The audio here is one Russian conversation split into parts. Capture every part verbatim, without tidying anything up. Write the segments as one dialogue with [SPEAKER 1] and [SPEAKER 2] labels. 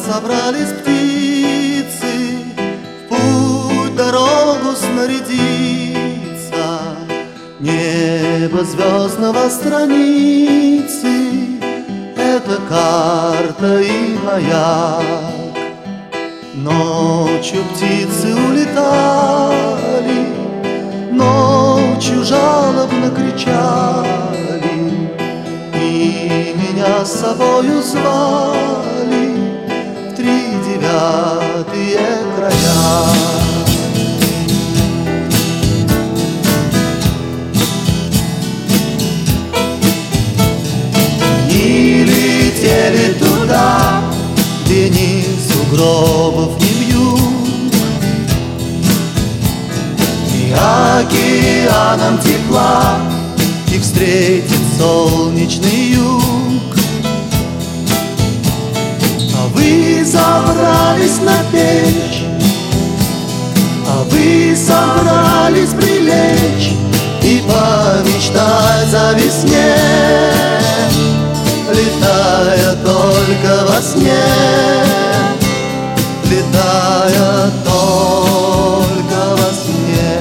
[SPEAKER 1] собрались птицы в путь дорогу снарядиться. Небо звездного страницы — это карта и маяк. Ночью птицы улетали, ночью жалобно кричали, и меня с собою звали в тридевятые края. И летели туда, где ни сугробов, ни вьюг, и океаном тепла их встретит солнечный юг. А вы забрались на печь, а вы собрались прилечь и помечтать о весне, летая только во сне, летая только во сне.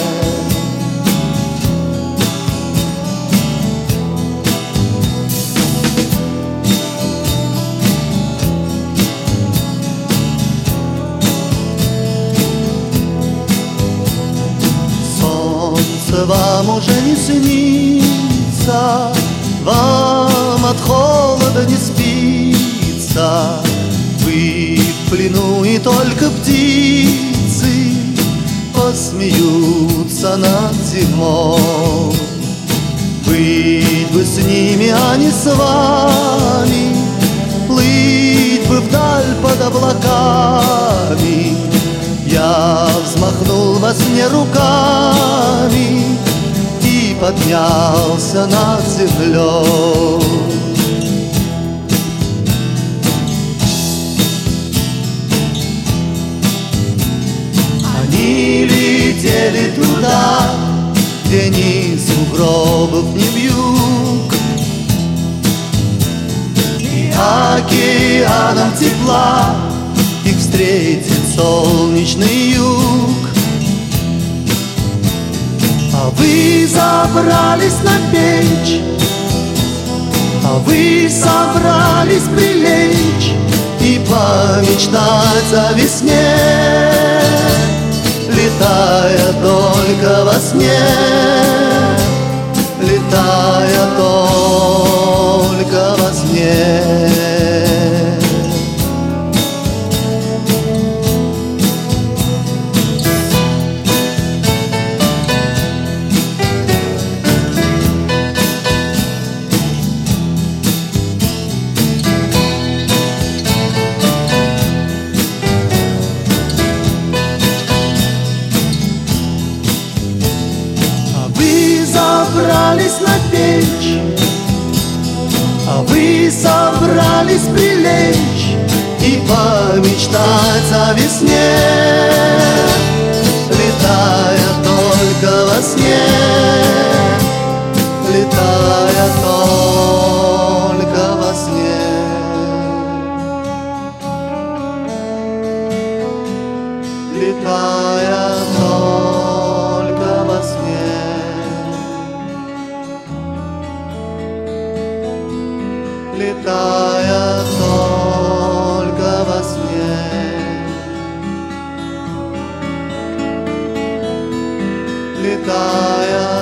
[SPEAKER 1] Солнце вам уже не снится, вам от холода не спится. Вы в плену, и только птицы посмеются над зимой. Быть бы с ними, а не с вами, плыть бы вдаль под облаками. Я взмахнул во сне руками и поднялся над землей. Они летели туда, где ни сугробов, ни вьюг, и океаном тепла их встретит солнечный юг. А вы забрались на печь, а вы собрались прилечь и помечтать о весне, летая только во сне, летая только во сне. Собрались на печь, а вы собрались прилечь и помечтать о весне, летая только во сне, летая только во сне. Летая только во сне. Летая только во сне, летая